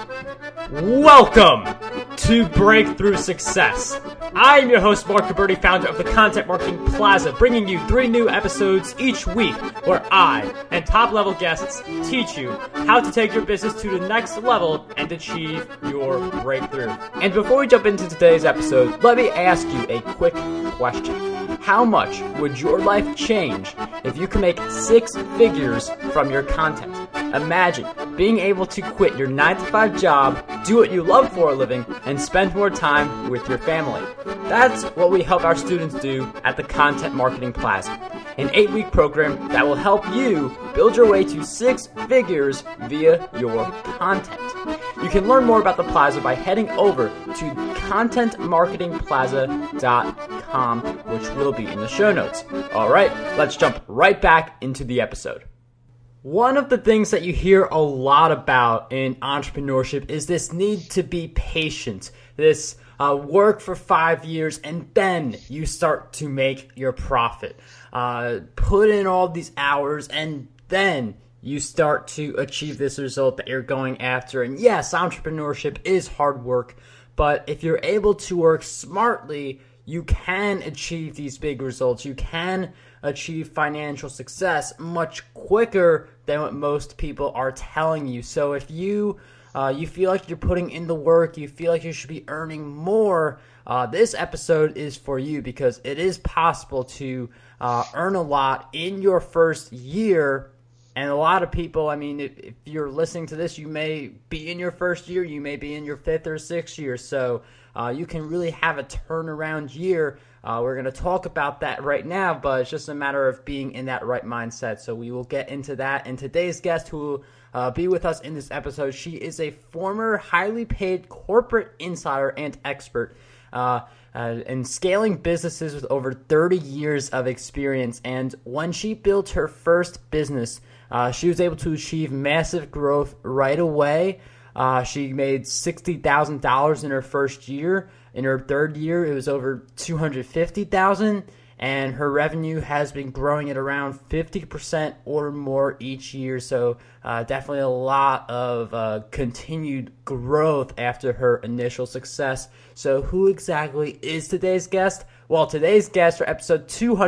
Welcome to Breakthrough Success. I'm your host, Mark Gabberty, founder of the Content Marketing Plaza, bringing you 3 new episodes each week where I and top-level guests teach you how to take your business to the next level and achieve your breakthrough. And before we jump into today's episode, let me ask you a quick question. How much would your life change if you could make 6 figures from your content? Imagine being able to quit your 9-to-5 job, do what you love for a living, and spend more time with your family. That's what we help our students do at the Content Marketing Plaza, an 8-week program that will help you build your way to 6 figures via your content. You can learn more about the Plaza by heading over to contentmarketingplaza.com, which will be in the show notes. All right, let's jump right back into the episode. One of the things that you hear a lot about in entrepreneurship is this need to be patient, this work for 5 years and then you start to make your profit. Put in all these hours and then you start to achieve this result that you're going after. And yes, entrepreneurship is hard work, but if you're able to work smartly, you can achieve these big results. You can achieve financial success much quicker than what most people are telling you. So if you feel like you're putting in the work, you feel like you should be earning more, this episode is for you, because it is possible to earn a lot in your first year. And a lot of people, I mean, if you're listening to this, you may be in your first year, you may be in your 5th or 6th year. So you can really have a turnaround year. We're going to talk about that right now, but it's just a matter of being in that right mindset. So we will get into that. And today's guest who will be with us in this episode, she is a former highly paid corporate insider and expert in scaling businesses with over 30 years of experience. And when she built her first business, she was able to achieve massive growth right away. She made $60,000 in her first year. In her third year, it was over $250,000, and her revenue has been growing at around 50% or more each year. So definitely a lot of continued growth after her initial success. So who exactly is today's guest? Well, today's guest for episode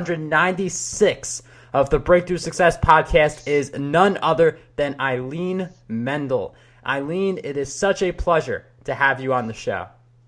296 of the Breakthrough Success podcast is none other than Eileen Mendel. Eileen, it is such a pleasure to have you on the show.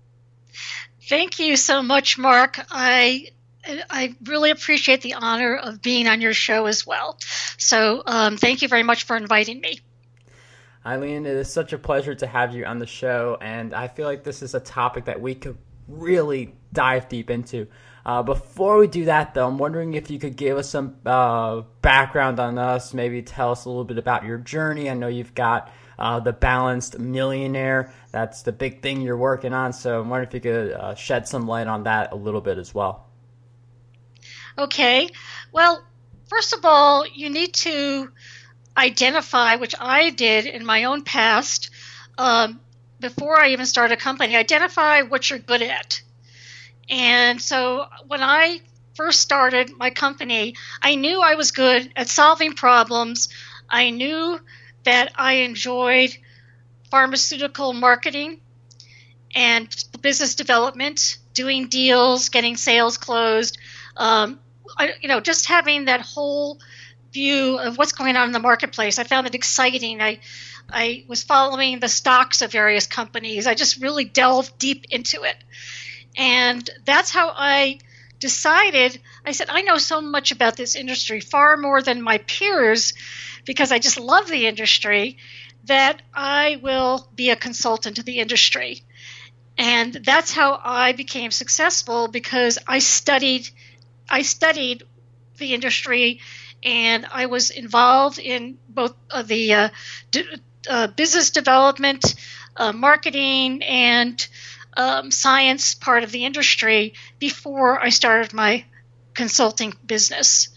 Thank you so much, Mark. I really appreciate the honor of being on your show as well. So thank you very much for inviting me. Eileen, it is such a pleasure to have you on the show, and I feel like this is a topic that we could really dive deep into. Before we do that, though, I'm wondering if you could give us some background on us, maybe tell us a little bit about your journey. I know you've got the Balanced Millionaire. That's the big thing you're working on. So I'm wondering if you could shed some light on that a little bit as well. Okay. Well, first of all, you need to identify, which I did in my own past, before I even started a company, identify what you're good at. And so when I first started my company, I knew I was good at solving problems. I knew that I enjoyed pharmaceutical marketing and business development, doing deals, getting sales closed, just having that whole view of what's going on in the marketplace. I found it exciting. I was following the stocks of various companies. I just really delved deep into it. And that's how I decided, I said, I know so much about this industry, far more than my peers, because I just love the industry, that I will be a consultant to the industry. And that's how I became successful, because I studied the industry, and I was involved in both the business development, marketing, and science part of the industry before I started my consulting business.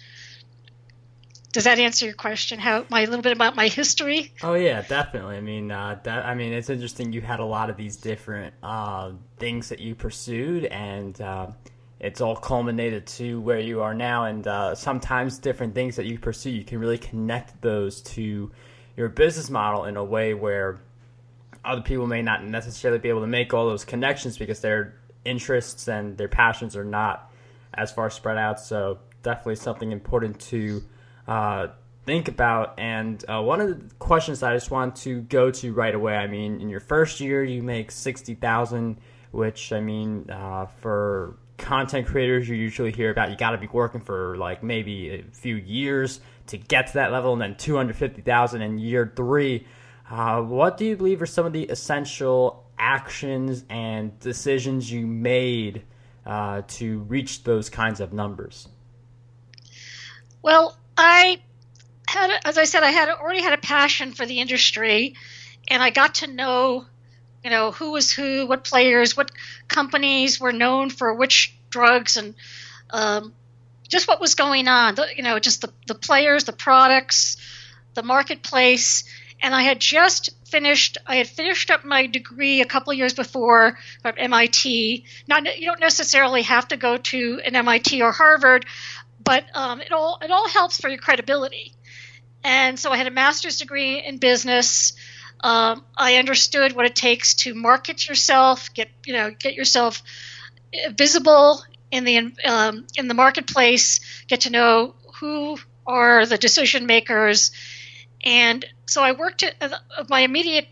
Does that answer your question? A little bit about my history? Oh yeah, definitely. I mean, it's interesting. You had a lot of these different things that you pursued, and it's all culminated to where you are now. And sometimes different things that you pursue, you can really connect those to your business model in a way where other people may not necessarily be able to make all those connections because their interests and their passions are not as far spread out. So definitely something important to think about. And one of the questions that I just want to go to right away, I mean, in your first year, you make $60,000, which, I mean, for content creators, you usually hear about you got to be working for like maybe a few years to get to that level, and then $250,000 in year 3. What do you believe are some of the essential actions and decisions you made to reach those kinds of numbers? Well, as I said, I already had a passion for the industry, and I got to know, who was who, what players, what companies were known for which drugs, and just what was going on. Just the players, the products, the marketplace. And I had finished up my degree a couple of years before from MIT. You don't necessarily have to go to an MIT or Harvard, but it all helps for your credibility. And so I had a master's degree in business. I understood what it takes to market yourself, get yourself visible in the marketplace, get to know who are the decision makers. And so I worked my immediate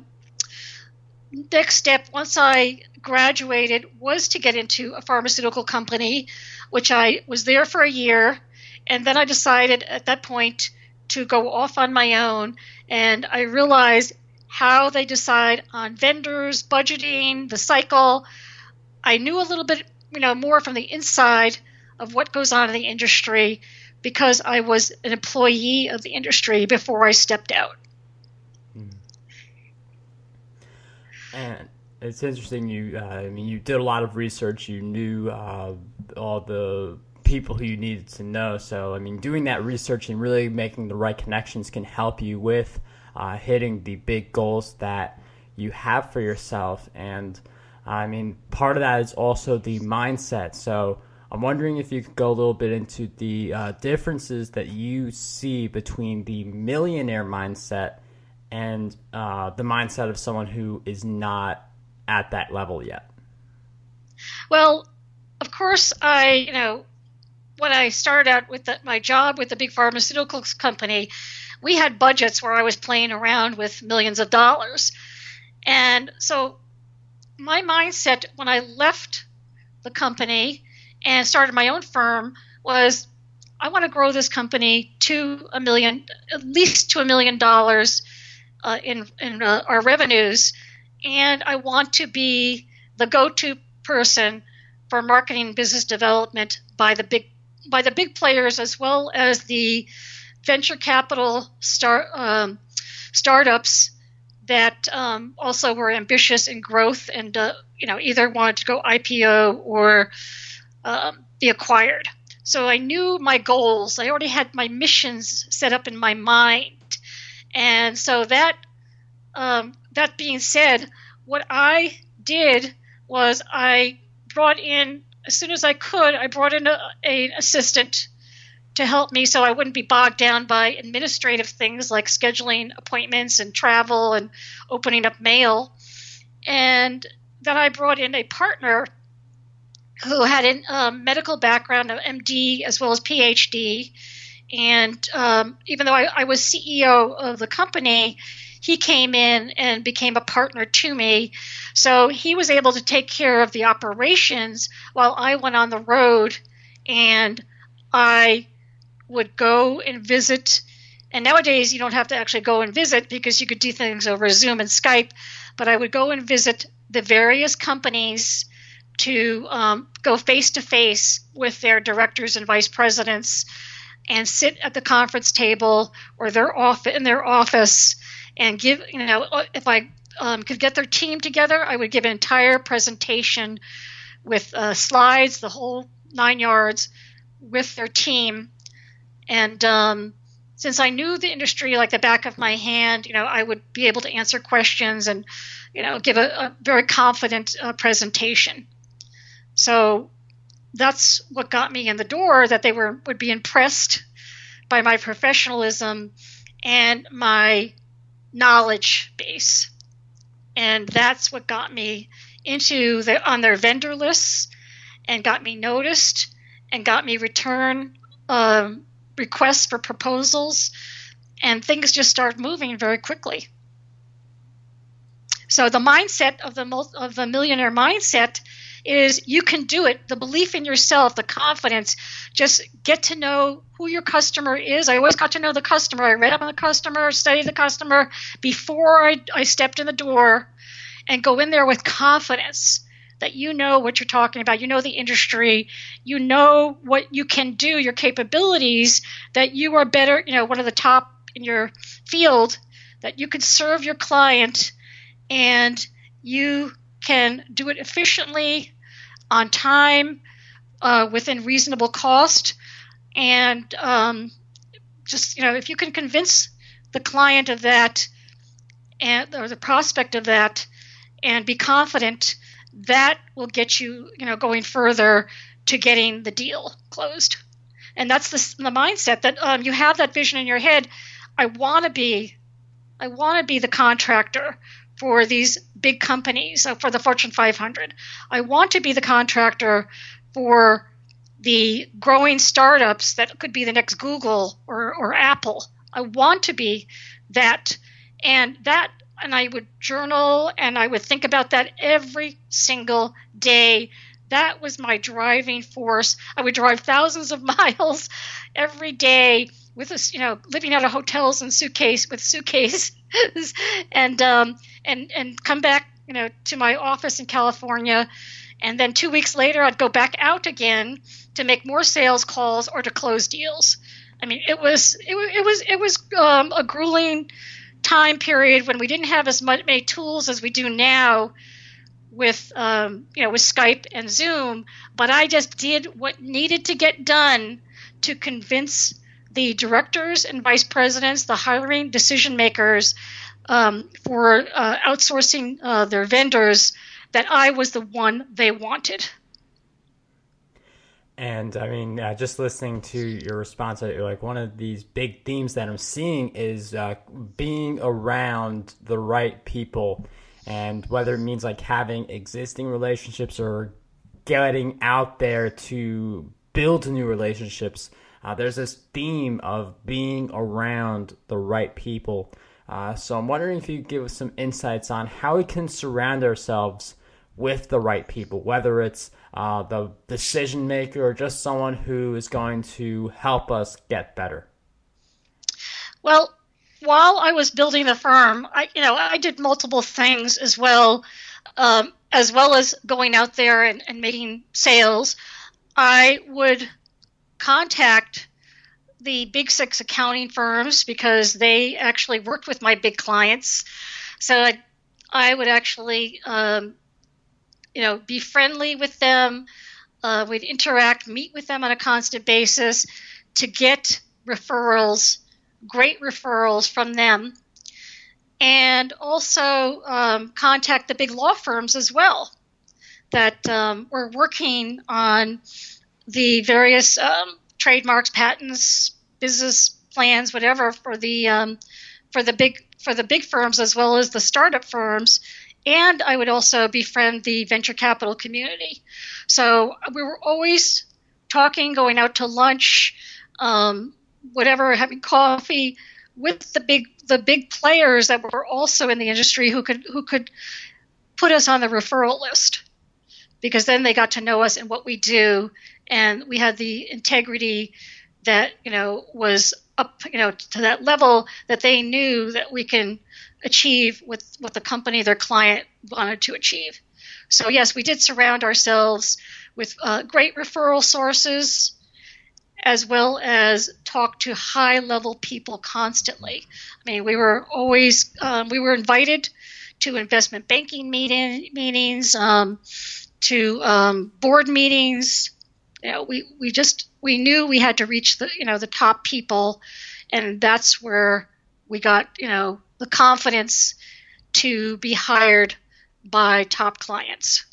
next step once I graduated was to get into a pharmaceutical company, which I was there for a year. And then I decided at that point to go off on my own. And I realized how they decide on vendors, budgeting, the cycle. I knew a little bit, more from the inside of what goes on in the industry because I was an employee of the industry before I stepped out. And it's interesting. You did a lot of research. You knew all the people who you needed to know. So, doing that research and really making the right connections can help you with hitting the big goals that you have for yourself. And, part of that is also the mindset. So I'm wondering if you could go a little bit into the differences that you see between the millionaire mindset and the mindset of someone who is not at that level yet. Well, of course, when I started out with my job with the big pharmaceuticals company, we had budgets where I was playing around with millions of dollars. And so my mindset when I left the company and started my own firm was I want to grow this company to at least to $1 million in our revenues. And I want to be the go-to person for marketing and business development by the big players as well as the venture capital startups that also were ambitious in growth and either wanted to go IPO or be acquired. So I knew my goals. I already had my missions set up in my mind. And so that being said, what I did was I brought in, as soon as I could, I brought in an assistant to help me so I wouldn't be bogged down by administrative things like scheduling appointments and travel and opening up mail. And then I brought in a partner who had a medical background, an MD as well as PhD. And even though I was CEO of the company, he came in and became a partner to me. So he was able to take care of the operations while I went on the road and I would go and visit. And nowadays you don't have to actually go and visit because you could do things over Zoom and Skype. But I would go and visit the various companies to go face to face with their directors and vice presidents and sit at the conference table or in their office and give, if I could get their team together, I would give an entire presentation with slides, the whole 9 yards with their team. And since I knew the industry like the back of my hand, I would be able to answer questions and, give a very confident presentation. So that's what got me in the door, that they would be impressed by my professionalism and my knowledge base. And that's what got me on their vendor lists and got me noticed and got me return requests for proposals, and things just started moving very quickly. So the mindset of the millionaire mindset is you can do it. The belief in yourself, the confidence, just get to know who your customer is. I always got to know the customer. I read up on the customer, studied the customer before I stepped in the door, and go in there with confidence that you know what you're talking about. You know the industry. You know what you can do, your capabilities, that you are better, one of the top in your field, that you can serve your client and you can do it efficiently, on time, within reasonable cost. And if you can convince the client of that or the prospect of that and be confident, that will get you, going further to getting the deal closed. And that's the mindset that you have that vision in your head. I want to be the contractor for these big companies, for the Fortune 500. I want to be the contractor for the growing startups that could be the next Google or Apple. I want to be that. And I would journal and I would think about that every single day. That was my driving force. I would drive thousands of miles every day with living out of hotels and suitcases and come back, to my office in California. And then 2 weeks later, I'd go back out again to make more sales calls or to close deals. I mean, it was a grueling time period when we didn't have as many tools as we do now with Skype and Zoom. But I just did what needed to get done to convince the directors and vice presidents, the hiring decision makers, for outsourcing their vendors, that I was the one they wanted. And I mean, just listening to your response, like one of these big themes that I'm seeing is being around the right people, and whether it means like having existing relationships or getting out there to build new relationships. There's this theme of being around the right people. So I'm wondering if you could give us some insights on how we can surround ourselves with the right people, whether it's the decision maker or just someone who is going to help us get better. Well, while I was building the firm, I did multiple things as well as going out there and making sales. I would contact the big six accounting firms because they actually worked with my big clients. So I would actually, be friendly with them. We'd interact, meet with them on a constant basis to get referrals, great referrals from them. And also contact the big law firms as well that were working on the various trademarks, patents, business plans, whatever for the big firms as well as the startup firms. And I would also befriend the venture capital community. So we were always talking, going out to lunch, whatever, having coffee with the big players that were also in the industry who could put us on the referral list, because then they got to know us and what we do, and we had the integrity that was up to that level that they knew that we can achieve with what the company, their client, wanted to achieve. So yes, we did surround ourselves with great referral sources, as well as talk to high-level people constantly. I mean, we were always we were invited to investment banking meetings, to board meetings. We knew we had to reach the top people, and that's where we got the confidence to be hired by top clients.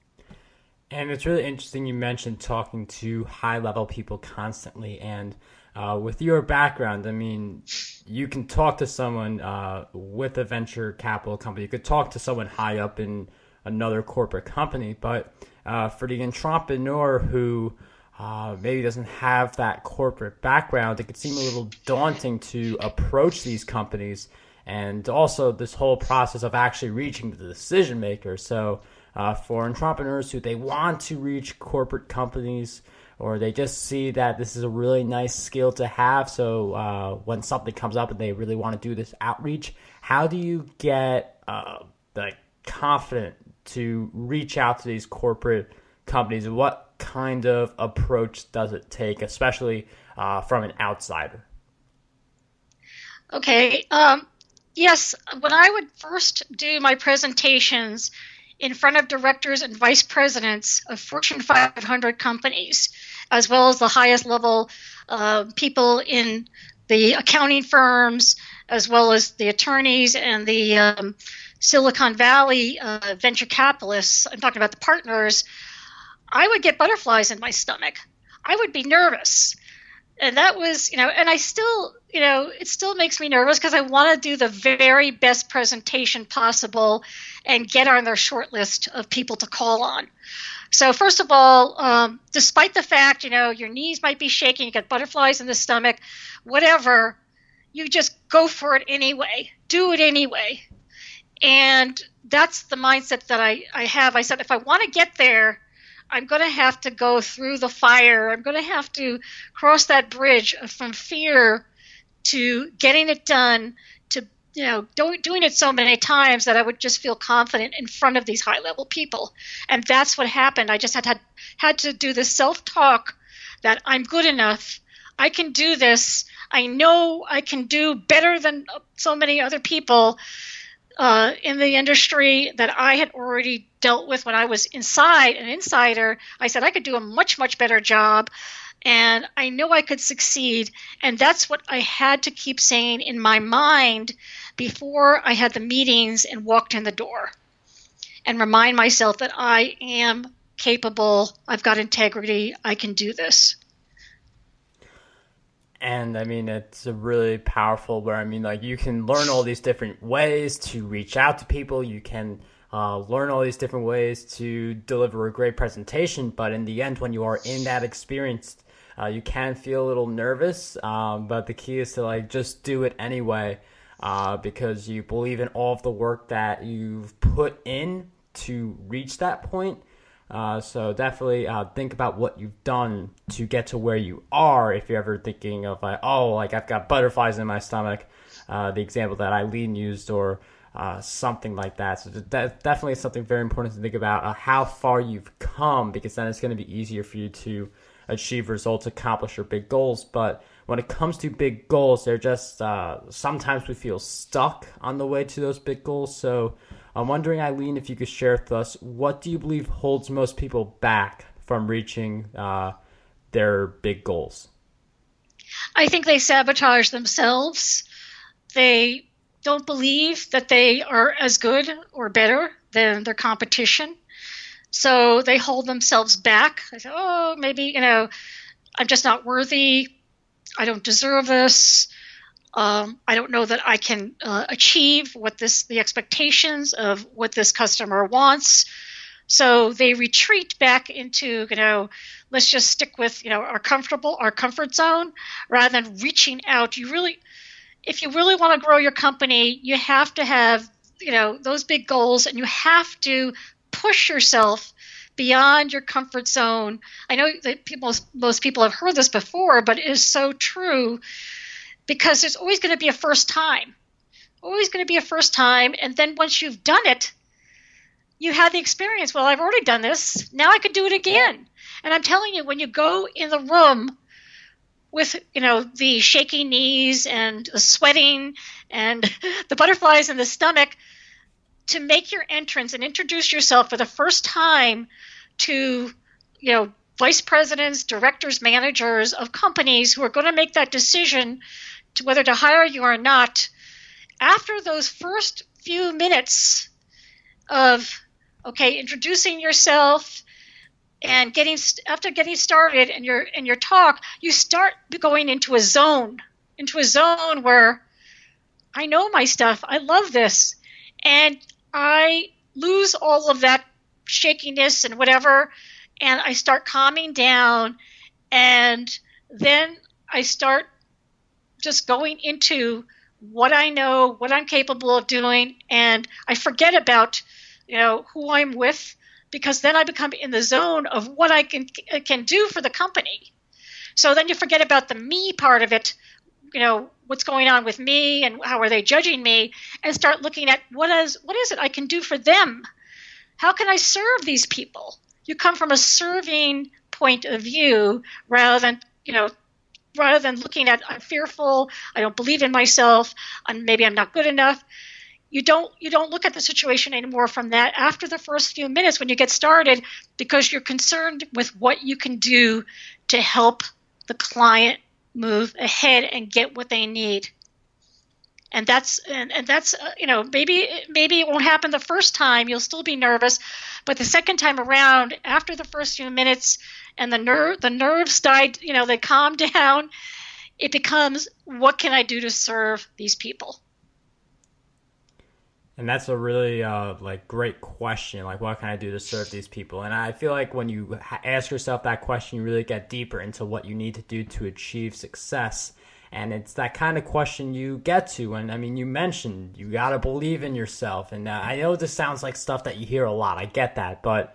And it's really interesting you mentioned talking to high-level people constantly. And with your background, I mean, you can talk to someone with a venture capital company. You could talk to someone high up in another corporate company. But for the entrepreneur who maybe doesn't have that corporate background, it could seem a little daunting to approach these companies. And also this whole process of actually reaching the decision maker. So for entrepreneurs who they want to reach corporate companies, or they just see that this is a really nice skill to have. So when something comes up and they really want to do this outreach, how do you get confident to reach out to these corporate companies? What kind of approach does it take, especially from an outsider? Okay. Yes, when I would first do my presentations in front of directors and vice presidents of Fortune 500 companies, as well as the highest level people in the accounting firms, as well as the attorneys and the Silicon Valley venture capitalists, I'm talking about the partners, I would get butterflies in my stomach. I would be nervous. And that was, and I still, it still makes me nervous because I want to do the very best presentation possible and get on their short list of people to call on. So first of all, despite the fact, your knees might be shaking, you get butterflies in the stomach, whatever, you just go for it anyway. Do it anyway. And that's the mindset that I have. I said, if I want to get there, I'm going to have to go through the fire. I'm going to have to cross that bridge from fear to getting it done, to doing it so many times that I would just feel confident in front of these high-level people. And that's what happened. I just had to do this self-talk that I'm good enough. I can do this. I know I can do better than so many other people in the industry that I had already dealt with when I was an insider. I said I could do a much, much better job, and I know I could succeed. And that's what I had to keep saying in my mind before I had the meetings and walked in the door, and remind myself that I am capable, I've got integrity, I can do this. And I mean, it's a really powerful where, you can learn all these different ways to reach out to people. You can learn all these different ways to deliver a great presentation. But in the end, when you are in that experience, you can feel a little nervous. But the key is to just do it anyway, because you believe in all of the work that you've put in to reach that point. So definitely think about what you've done to get to where you are. If you're ever thinking of I've got butterflies in my stomach, the example that Eileen used, or something like that. So that definitely is something very important to think about, how far you've come, because then it's going to be easier for you to achieve results, accomplish your big goals. But when it comes to big goals, they're just sometimes we feel stuck on the way to those big goals. So I'm wondering, Eileen, if you could share with us, what do you believe holds most people back from reaching their big goals? I think they sabotage themselves. They don't believe that they are as good or better than their competition. So they hold themselves back. They say, maybe, I'm just not worthy. I don't deserve this. I don't know that I can achieve the expectations of what this customer wants. So they retreat back into, let's just stick with, our comfort zone, rather than reaching out. If you really want to grow your company, you have to have, those big goals, and you have to push yourself beyond your comfort zone. I know that most people have heard this before, but it is so true. Because there's always going to be a first time. Always going to be a first time. And then once you've done it, you have the experience. Well, I've already done this. Now I could do it again. And I'm telling you, when you go in the room with, the shaky knees and the sweating and the butterflies in the stomach, to make your entrance and introduce yourself for the first time to, vice presidents, directors, managers of companies who are going to make that decision to whether to hire you or not, after those first few minutes of, introducing yourself, And after getting started in your talk, you start going into a zone where I know my stuff. I love this. And I lose all of that shakiness and whatever, and I start calming down, and then I start just going into what I know, what I'm capable of doing, and I forget about, who I'm with, because then I become in the zone of what I can do for the company. So then you forget about the me part of it, what's going on with me and how are they judging me, and start looking at what is it I can do for them? How can I serve these people? You come from a serving point of view rather than looking at, I'm fearful, I don't believe in myself, maybe I'm not good enough. You don't look at the situation anymore from that after the first few minutes when you get started, because you're concerned with what you can do to help the client move ahead and get what they need. And that's maybe it won't happen the first time. You'll still be nervous, but the second time around, after the first few minutes, and the nerves died, they calm down. It becomes, what can I do to serve these people? And that's a really great question. Like, what can I do to serve these people? And I feel like when you ask yourself that question, you really get deeper into what you need to do to achieve success. And it's that kind of question you get to. And you mentioned you got to believe in yourself. And I know this sounds like stuff that you hear a lot. I get that. But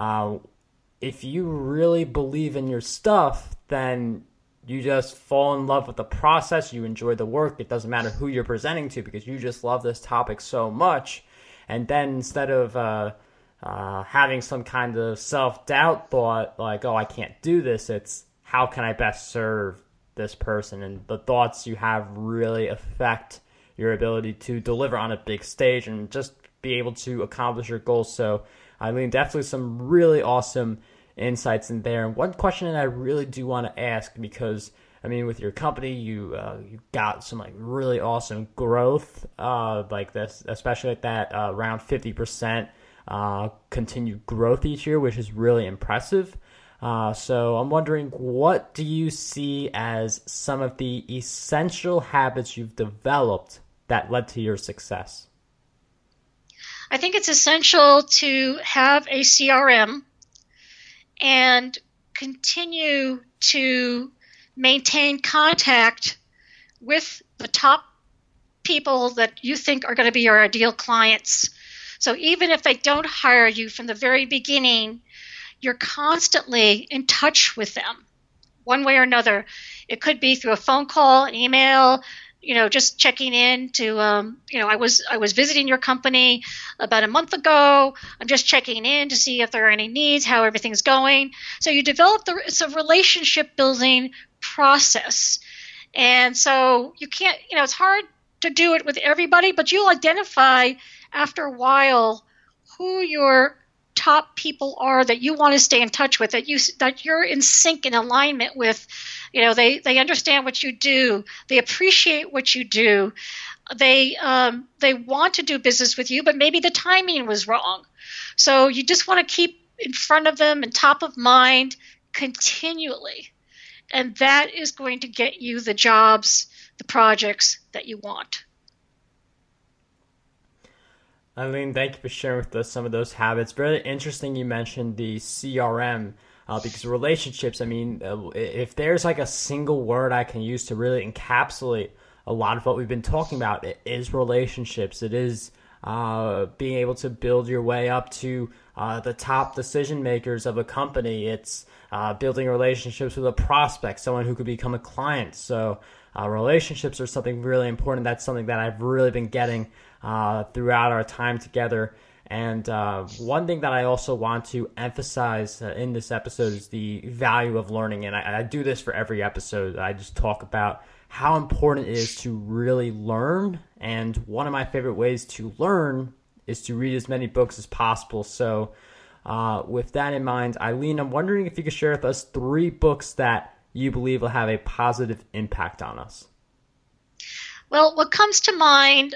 if you really believe in your stuff, then you just fall in love with the process. You enjoy the work. It doesn't matter who you're presenting to, because you just love this topic so much. And then instead of having some kind of self-doubt thought like, oh, I can't do this, it's how can I best serve this person? And the thoughts you have really affect your ability to deliver on a big stage and just be able to accomplish your goals. So, Eileen, definitely some really awesome insights in there. And one question that I really do want to ask, because with your company, you got some really awesome growth like this, especially like that around 50% continued growth each year, which is really impressive. So I'm wondering, what do you see as some of the essential habits you've developed that led to your success? I think it's essential to have a CRM and continue to maintain contact with the top people that you think are going to be your ideal clients. So even if they don't hire you from the very beginning, you're constantly in touch with them one way or another. It could be through a phone call, an email, just checking in to, I was visiting your company about a month ago. I'm just checking in to see if there are any needs, how everything's going. So you develop it's a relationship building process. And so you can't, it's hard to do it with everybody, but you'll identify after a while who your top people are that you want to stay in touch with, that you're in sync and alignment with. They understand what you do. They appreciate what you do. They want to do business with you, but maybe the timing was wrong. So you just want to keep in front of them and top of mind continually. And that is going to get you the jobs, the projects that you want. Eileen, thank you for sharing with us some of those habits. Very interesting you mentioned the CRM, because relationships, if there's a single word I can use to really encapsulate a lot of what we've been talking about, it is relationships. It is being able to build your way up to the top decision makers of a company. It's building relationships with a prospect, someone who could become a client. So relationships are something really important. That's something that I've really been getting throughout our time together. And one thing that I also want to emphasize in this episode is the value of learning. And I do this for every episode. I just talk about how important it is to really learn. And one of my favorite ways to learn is to read as many books as possible. So with that in mind, Eileen, I'm wondering if you could share with us 3 books that you believe will have a positive impact on us. Well, what comes to mind,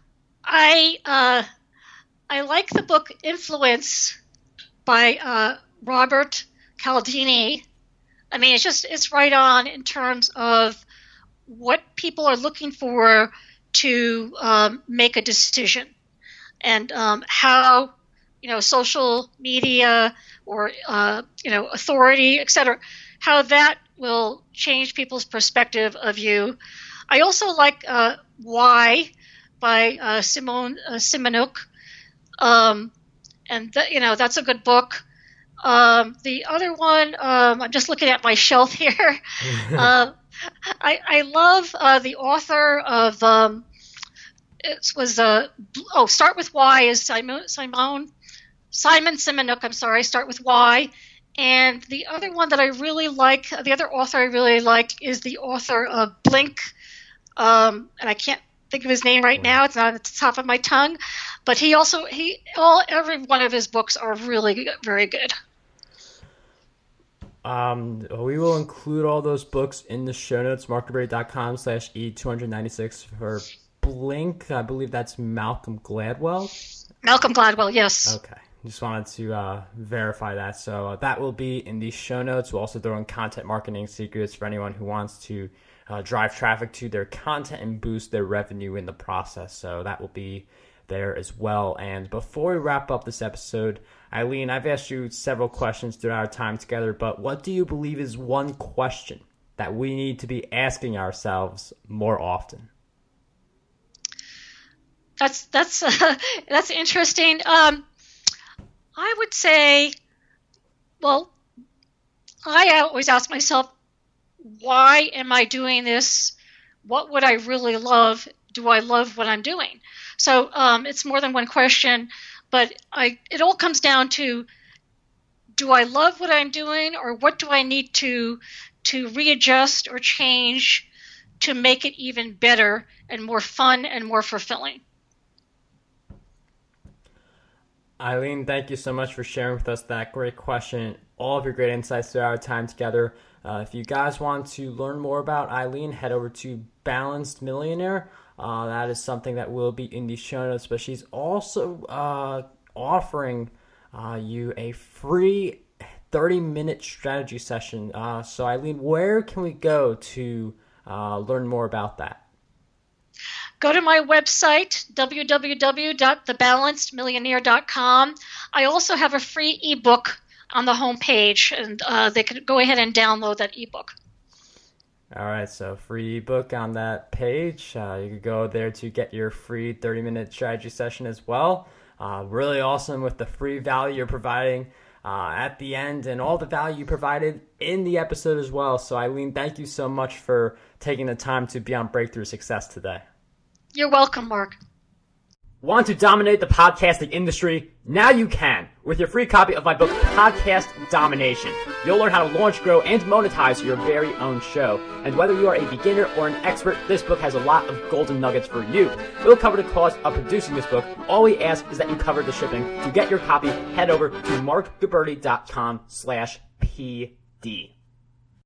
I like the book Influence by Robert Cialdini. I mean, it's right on in terms of what people are looking for to make a decision, and how social media or authority, etc., how that will change people's perspective of you. I also like Why by Simone Simonuk, and that's a good book. The other one, I'm just looking at my shelf here. I love the author of Start with Why is Simon Simonuk. I'm sorry. Start with Why. And the other one that I really like, the other author I really like, is the author of Blink. And I can't think of his name right now. It's not at the top of my tongue. But every one of his books are really very good. We will include all those books in the show notes, markberry.com/E296 for Blink. I believe that's Malcolm Gladwell. Malcolm Gladwell, yes. Okay. Just wanted to verify that. So that will be in the show notes. We'll also throw in content marketing secrets for anyone who wants to drive traffic to their content and boost their revenue in the process. So that will be there as well. And before we wrap up this episode, Eileen, I've asked you several questions throughout our time together, but what do you believe is one question that we need to be asking ourselves more often? That's interesting. I would say, well, I always ask myself, why am I doing this? What would I really love? Do I love what I'm doing? So it's more than one question, but it all comes down to, do I love what I'm doing, or what do I need to readjust or change to make it even better and more fun and more fulfilling? Eileen, thank you so much for sharing with us that great question, all of your great insights throughout our time together. If you guys want to learn more about Eileen, head over to Balanced Millionaire. That is something that will be in the show notes, but she's also offering you a free 30-minute strategy session. So Eileen, where can we go to learn more about that? Go to my website, www.thebalancedmillionaire.com. I also have a free ebook on the homepage, and they can go ahead and download that ebook. All right, so free ebook on that page. You can go there to get your free 30-minute strategy session as well. Really awesome with the free value you're providing at the end, and all the value you provided in the episode as well. So Eileen, thank you so much for taking the time to be on Breakthrough Success today. You're welcome, Mark. Want to dominate the podcasting industry? Now you can with your free copy of my book, Podcast Domination. You'll learn how to launch, grow, and monetize your very own show. And whether you are a beginner or an expert, this book has a lot of golden nuggets for you. We'll cover the cost of producing this book. All we ask is that you cover the shipping. To get your copy, head over to markguberti.com/PD.